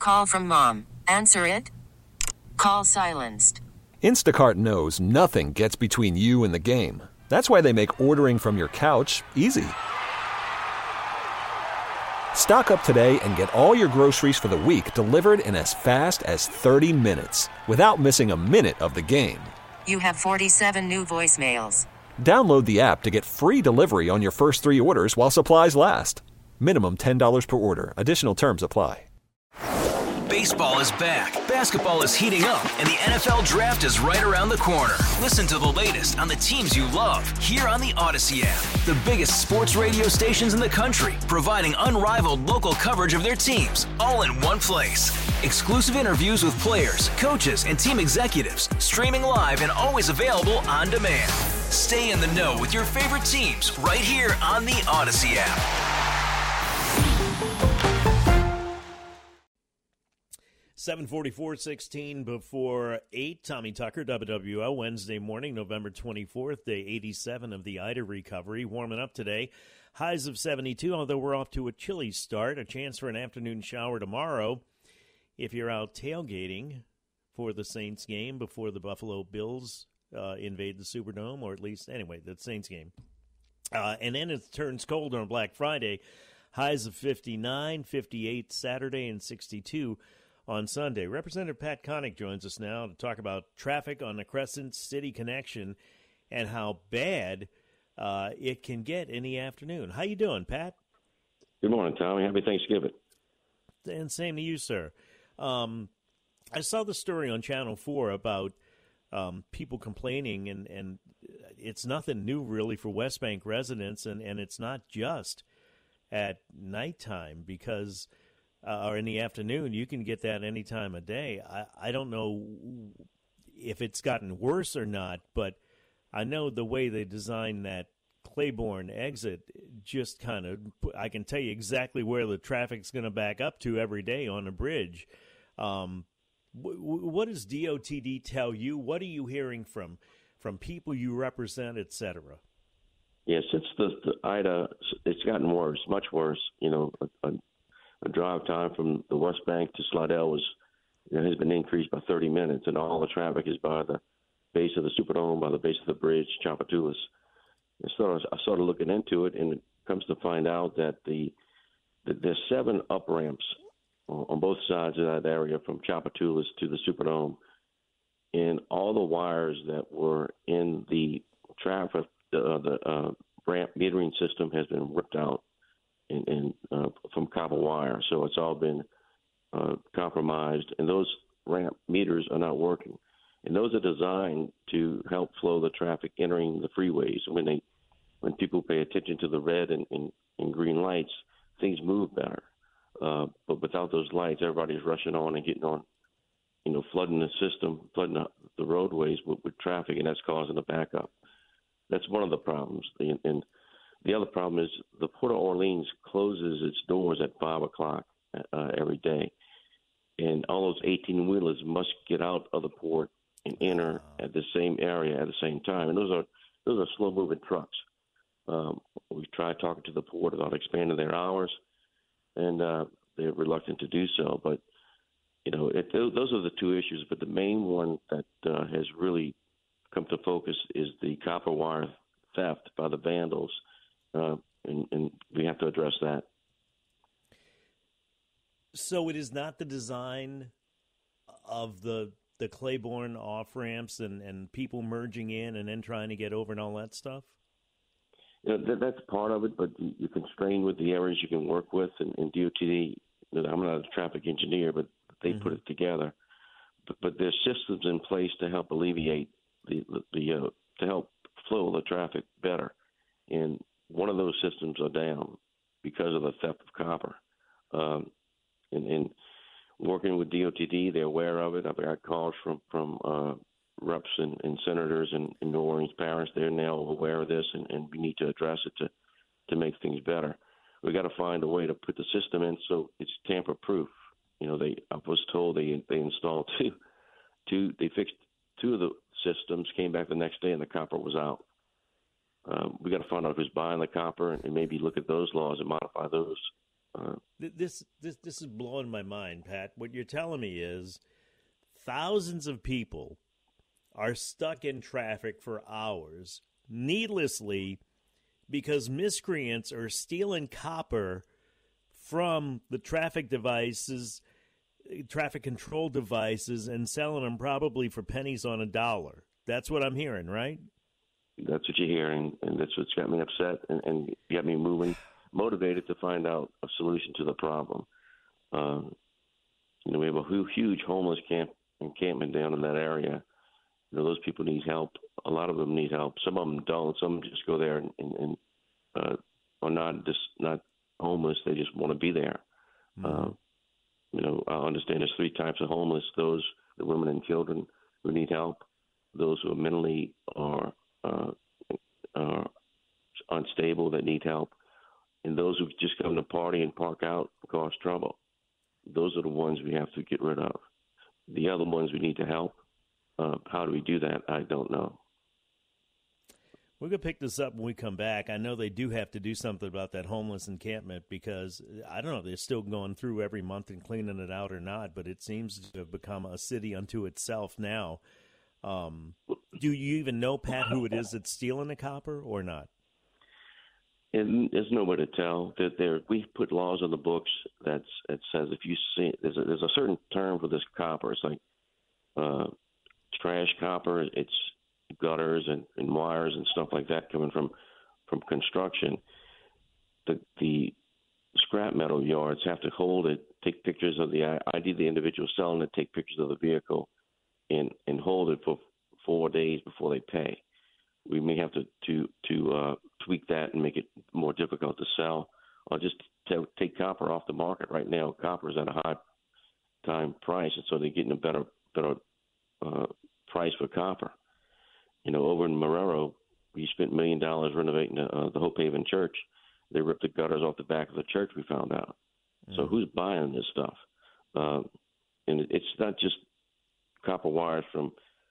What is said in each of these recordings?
Call from mom. Answer it. Call silenced. Instacart knows nothing gets between you and the game. That's why they make ordering from your couch easy. Stock up today and get all your groceries for the week delivered in as fast as 30 minutes without missing a minute of the game. You have 47 new voicemails. Download the app to get free delivery on your first 3 orders while supplies last. Minimum $10 per order. Additional terms apply. Baseball is back, basketball is heating up, and the NFL Draft is right around the corner. Listen to the latest on the teams you love here on the Odyssey app. The biggest sports radio stations in the country, providing unrivaled local coverage of their teams, all in one place. Exclusive interviews with players, coaches, and team executives, streaming live and always available on demand. Stay in the know with your favorite teams right here on the Odyssey app. 7:44, 16 before 8. Tommy Tucker, WWL, Wednesday morning, November 24th, day 87 of the Ida recovery. Warming up today, highs of 72, although we're off to a chilly start. A chance for an afternoon shower tomorrow if you're out tailgating for the Saints game before the Buffalo Bills invade the Superdome, or at least, anyway, the Saints game. And then it turns cold on Black Friday. Highs of 59, 58 Saturday, and 62 on Sunday. Representative Pat Connick joins us now to talk about traffic on the Crescent City Connection and how bad it can get in the afternoon. How you doing, Pat? Good morning, Tommy. Happy Thanksgiving. And same to you, sir. I saw the story on Channel 4 about people complaining, and it's nothing new really for West Bank residents, and it's not just at nighttime because or in the afternoon, you can get that any time of day. I don't know if it's gotten worse or not, but I know the way they designed that Claiborne exit just kind of, I can tell you exactly where the traffic's going to back up to every day on the bridge. What does DOTD tell you? What are you hearing from people you represent, et cetera? Yeah, since the Ida, it's gotten worse, much worse. You know, a drive time from the West Bank to Slidell has been increased by 30 minutes, and all the traffic is by the base of the Superdome, by the base of the bridge, Tchoupitoulas. And so I started looking into it, and it comes to find out that there's 7 up ramps on both sides of that area from Tchoupitoulas to the Superdome, and all the wires that were in the traffic, the ramp metering system has been ripped out. And from copper wire, so it's all been compromised, and those ramp meters are not working. And those are designed to help flow the traffic entering the freeways. When people pay attention to the red and green lights, things move better. But without those lights, everybody's rushing on and getting on, flooding the system, flooding the roadways with traffic, and that's causing a backup. That's one of the problems. And the other problem is the Port of Orleans closes its doors at 5 o'clock every day. And all those 18-wheelers must get out of the port and enter at the same area at the same time. And those are slow-moving trucks. We tried talking to the port about expanding their hours, and they're reluctant to do so. But, those are the 2 issues. But the main one that has really come to focus is the copper wire theft by the vandals. And we have to address that. So it is not the design of the Claiborne off-ramps and people merging in and then trying to get over and all that stuff? That's part of it, but you're constrained with the areas you can work with. And DOTD, I'm not a traffic engineer, but they put it together. But there's systems in place to help alleviate to help flow the traffic better. And one of those systems are down because of the theft of copper. And working with DOTD, they're aware of it. I've got calls from reps and senators in New Orleans Parish. They're now aware of this, and we need to address it to make things better. We got to find a way to put the system in so it's tamper-proof. I was told they installed two. They fixed 2 of the systems, came back the next day, and the copper was out. We got to find out who's buying the copper and maybe look at those laws and modify those This is blowing my mind, Pat. What you're telling me is thousands of people are stuck in traffic for hours needlessly because miscreants are stealing copper from the traffic control devices, and selling them probably for pennies on a dollar. That's what I'm hearing, right? That's what you're hearing, and that's what's got me upset and got me motivated to find out a solution to the problem. We have a huge homeless encampment down in that area. Those people need help. A lot of them need help. Some of them don't. Some just go there and are not homeless. They just want to be there. Mm-hmm. I understand there's three types of homeless: the women and children who need help, those who are mentally are unstable that need help, and those who just come to party and park out and cause trouble. Those are the ones we have to get rid of. The other ones we need to help. How do we do that? I don't know. We're going to pick this up when we come back. I know they do have to do something about that homeless encampment because, I don't know if they're still going through every month and cleaning it out or not, but it seems to have become a city unto itself now. Do you even know, Pat, who it is that's stealing the copper or not? And there's no way to tell. We put laws on the books that says if you see there's a certain term for this copper. It's like trash copper. It's gutters and wires and stuff like that coming from construction. The scrap metal yards have to hold it, take pictures of the ID of the individual selling it, take pictures of the vehicle, and hold it for 4 days before they pay. We may have to tweak that and make it more difficult to sell, or just take copper off the market. Right now, copper is at a high time price, and so they're getting a better price for copper. Over in Marrero, we spent $1 million renovating the Hope Haven Church. They ripped the gutters off the back of the church, we found out. So who's buying this stuff? And it's not just copper wires from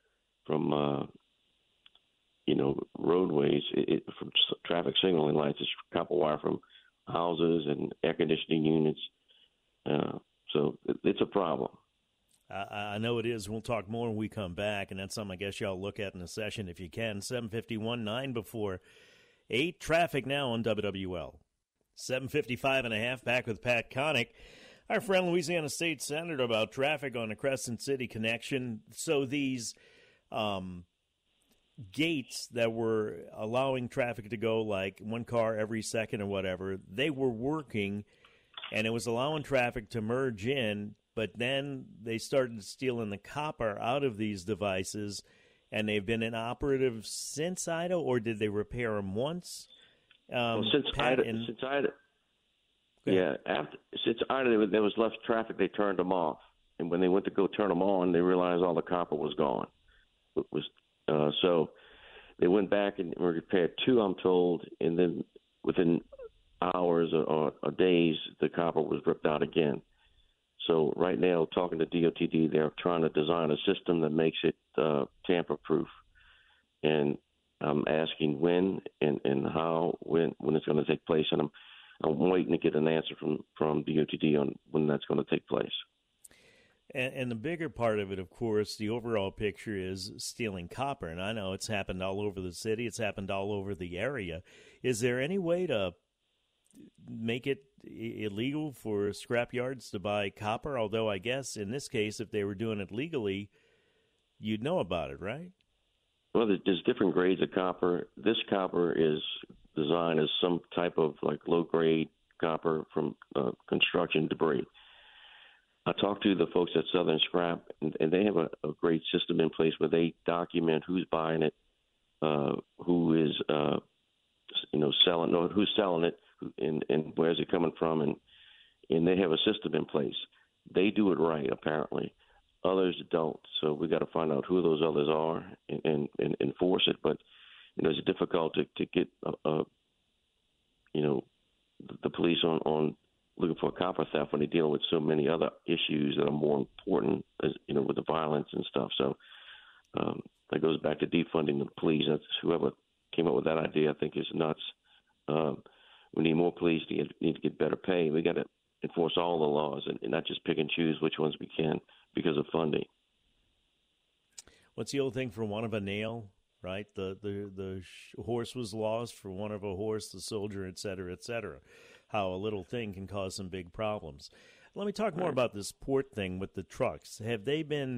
roadways, from traffic signaling lights. It's copper wire from houses and air conditioning units. So it's a problem. I know it is. We'll talk more when we come back, and that's something I guess y'all look at in a session if you can. 7:51, 9 before 8. Traffic now on WWL. 7:55 and a half, back with Pat Connick, our friend Louisiana State Senator, about traffic on the Crescent City connection. So these gates that were allowing traffic to go like one car every second or whatever, they were working, and it was allowing traffic to merge in. But then they started stealing the copper out of these devices, and they've been inoperative since Ida, or did they repair them once? Since Ida, there was less traffic. They turned them off, and when they went to go turn them on, they realized all the copper was gone. So they went back and repaired 2, I'm told, and then within hours or days, the copper was ripped out again. So right now, talking to DOTD, they're trying to design a system that makes it tamper-proof. And I'm asking when and how, when it's going to take place. And I'm waiting to get an answer from DOTD on when that's going to take place. And the bigger part of it, of course, the overall picture is stealing copper. And I know it's happened all over the city. It's happened all over the area. Is there any way to make it illegal for scrap yards to buy copper? Although I guess in this case, if they were doing it legally, you'd know about it, right? Well, there's different grades of copper. This copper is designed as some type of like low-grade copper from construction debris. I talked to the folks at Southern Scrap, and they have a great system in place where they document who's buying it, who is selling, or who's selling it, and where's it coming from, and they have a system in place. They do it right, apparently. Others don't, so we got to find out who those others are and enforce it. But it's difficult to get the police on looking for copper theft when they deal with so many other issues that are more important, as with the violence and stuff. So that goes back to defunding the police. That's whoever came up with that idea, I think, is nuts. We need more police. Need to get better pay. We got to enforce all the laws and not just pick and choose which ones we can because of funding. What's the old thing, for one of a nail, right? The horse was lost, for one of a horse, the soldier, et cetera, how a little thing can cause some big problems. Let me talk more about this port thing with the trucks. Have they been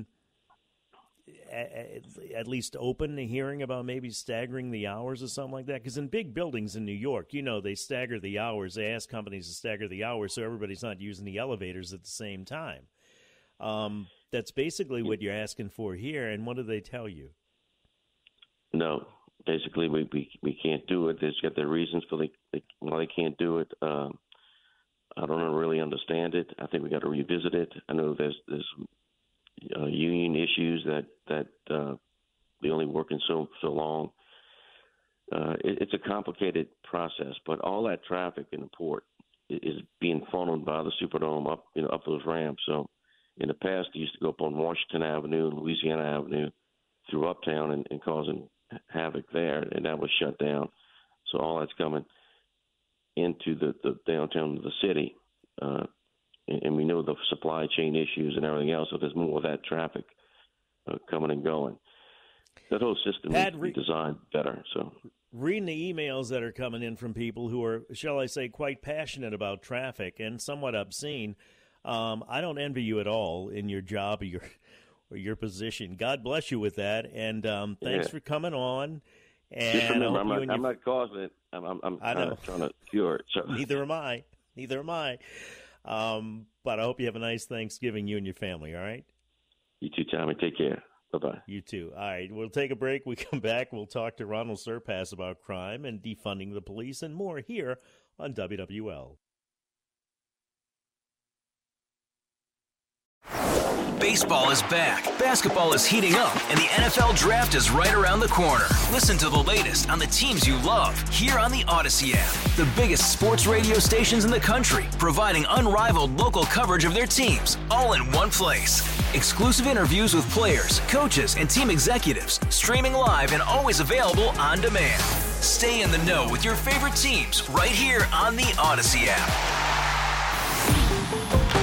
at least open to hearing about maybe staggering the hours or something like that? Because in big buildings in New York, they stagger the hours. They ask companies to stagger the hours so everybody's not using the elevators at the same time. That's basically what you're asking for here. And what do they tell you? No, basically we can't do it. They've got their reasons for why they can't do it. I don't really understand it. I think we got to revisit it. I know there's union issues that they only working so long. It's a complicated process, but all that traffic in the port is being funneled by the Superdome up those ramps. So in the past, they used to go up on Washington Avenue, Louisiana Avenue, through Uptown and causing havoc there, and that was shut down. So all that's coming into the downtown of the city, and we know the supply chain issues and everything else. So there's more of that traffic coming and going. That whole system needs to be designed better. So reading the emails that are coming in from people who are, shall I say, quite passionate about traffic and somewhat obscene, I don't envy you at all in your job or your position. God bless you with that, and thanks for coming on. And just remember, I'm not causing it. I'm trying to cure it. So. Neither am I. But I hope you have a nice Thanksgiving, you and your family, all right? You too, Tommy. Take care. Bye-bye. You too. All right, we'll take a break. We come back, we'll talk to Ronald Surpass about crime and defunding the police and more here on WWL. Baseball is back, basketball is heating up, and the NFL Draft is right around the corner. Listen to the latest on the teams you love here on the Odyssey app. The biggest sports radio stations in the country, providing unrivaled local coverage of their teams, all in one place. Exclusive interviews with players, coaches, and team executives, streaming live and always available on demand. Stay in the know with your favorite teams right here on the Odyssey app.